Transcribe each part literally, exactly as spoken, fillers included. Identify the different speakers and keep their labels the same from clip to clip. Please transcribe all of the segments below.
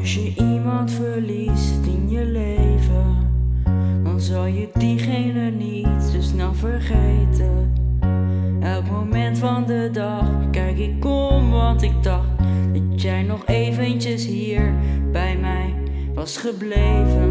Speaker 1: Als je iemand verliest in je leven, dan zal je diegene niet zo snel vergeten. Elk moment van de dag kijk ik om, want ik dacht dat jij nog eventjes hier bij mij was gebleven.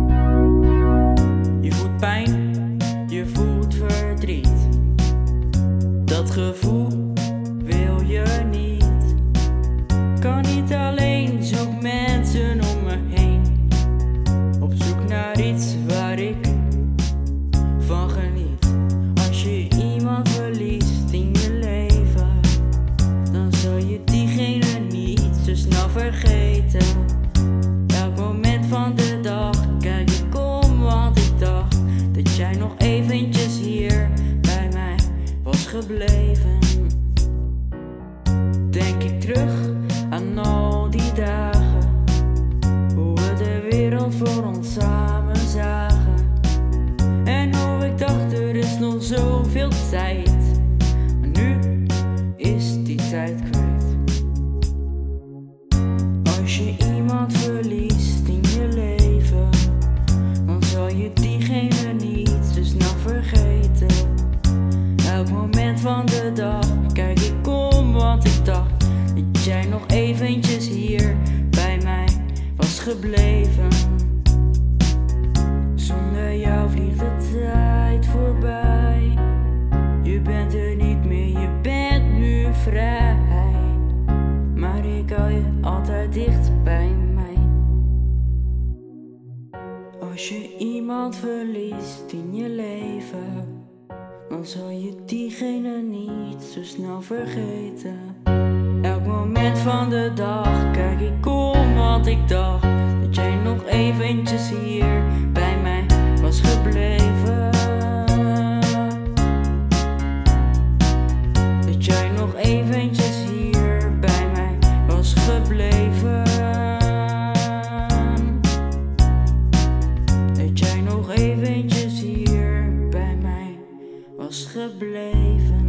Speaker 1: Je voelt pijn, je voelt verdriet. Dat gevoel wil je niet. Kan niet alleen, zoek mensen om me heen. Op zoek naar iets waar ik van geniet. Als je iemand verliest in je leven, dan zal je diegene niet zo snel vergeten. Elk moment van de dag kijk ik om, want ik dacht dat jij nog eventjes hier bij mij was gebleven. Denk ik terug aan al die dagen, hoe we de wereld voor ons samen zagen. En hoe ik dacht er is nog zoveel tijd, maar nu is die tijd kwijt. Als je iemand verliest in je leven, dan zal je diegene niet zo snel vergeten. Elk moment van de dag kijk ik om, want ik dacht dat jij nog eventjes hier bij mij was gebleven. Zonder jou vliegt de tijd voorbij. Je bent er niet meer, je bent nu vrij. Maar ik hou je altijd dicht bij mij. Als je iemand verliest in je leven, dan zal je diegene niet zo snel vergeten. Elk moment van de dag kijk ik om, want ik dacht dat jij nog eventjes hier bij mij was gebleven. Dat jij nog eventjes hier bij mij was gebleven. Dat jij nog eventjes hier bij mij was gebleven.